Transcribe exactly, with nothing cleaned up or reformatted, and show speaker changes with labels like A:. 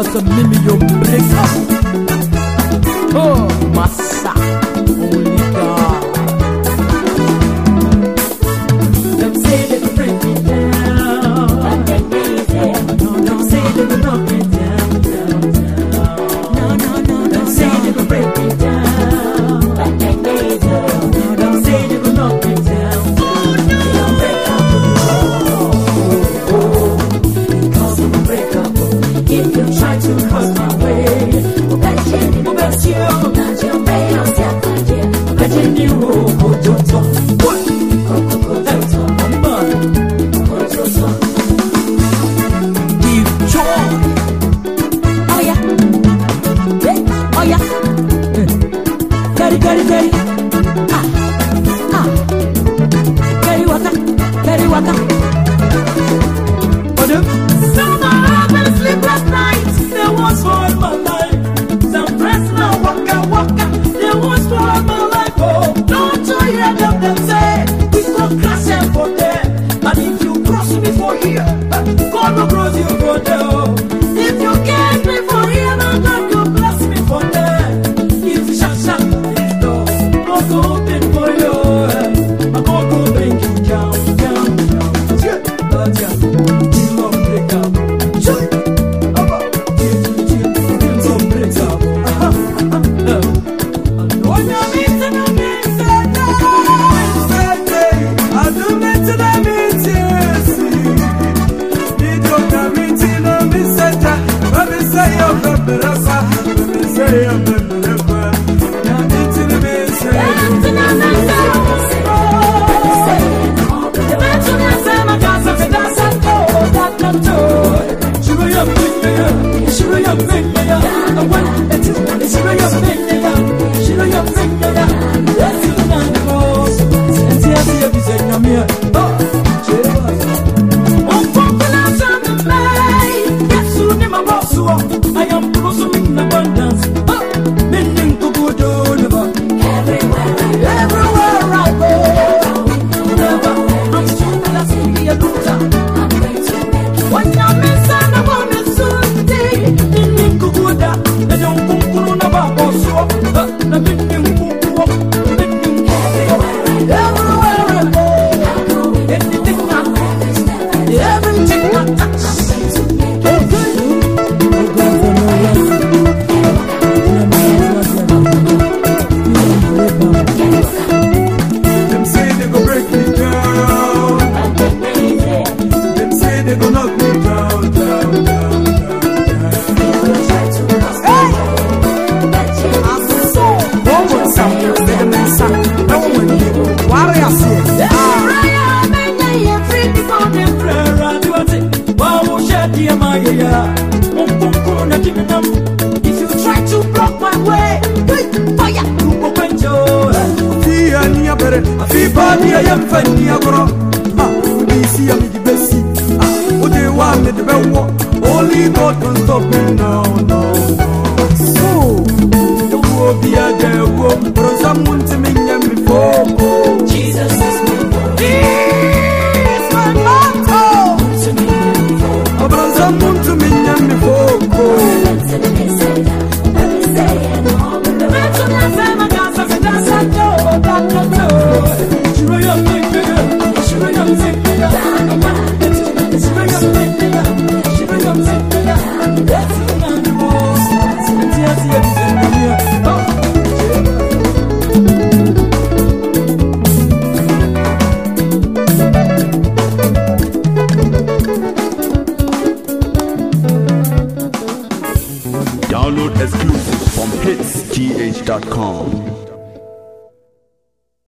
A: some mimi yo break up. Oh, massa, only God. Them say they will break me down, but they need it. No, no, say they will knock me down, down, down. No, no, no, no, say they will break me down, but they need it. No, no, say they will knock me down, down. They don't break up, oh, oh, cause they will break up. If you try to cross my way, we'll bet you, we'll bet you, not your way, I'll step on you. We'll bet you, oh, oh, oh, oh. What? Oh, oh, oh, oh, oh, I'm on. Oh, oh, oh. Give joy. Oh, yeah. Oh, yeah. Very, very, very. Ah, ah. Very waka, very waka. What up? Sleepless nights, they won't spoil my life. Some friends now waka waka, they won't spoil my life. Oh, don't you hear them, them say, we go crash them for there. And if you cross me for here, God will cross you for there. Oh, if you get me for here, now God will bless me for there. If you shut shut this door, God go open for you. I'm gonna go bring you down, down, down. Yeah, but yeah, you love break up. Sure. I am blossoming in abundance. Mending to go to everywhere, everywhere I go. Never, I'm strong and I see a loser. I'm going to make it. When I'm inside, I want to soon stay. Mending to go down. They don't come to run about so. Mending to go up. Mending everywhere I go. Everything I everything I touch. If you try to block my way, fire, you go quench your fear. I feel body, I am funny. We see a big Bessie. What they want me to be walk. Only God can stop me now, no. So, you will be a day, for someone to make them before. Jesus is my Lord. He is my motto. For someone to make them before.
B: Download exclusives from hits t h dot com.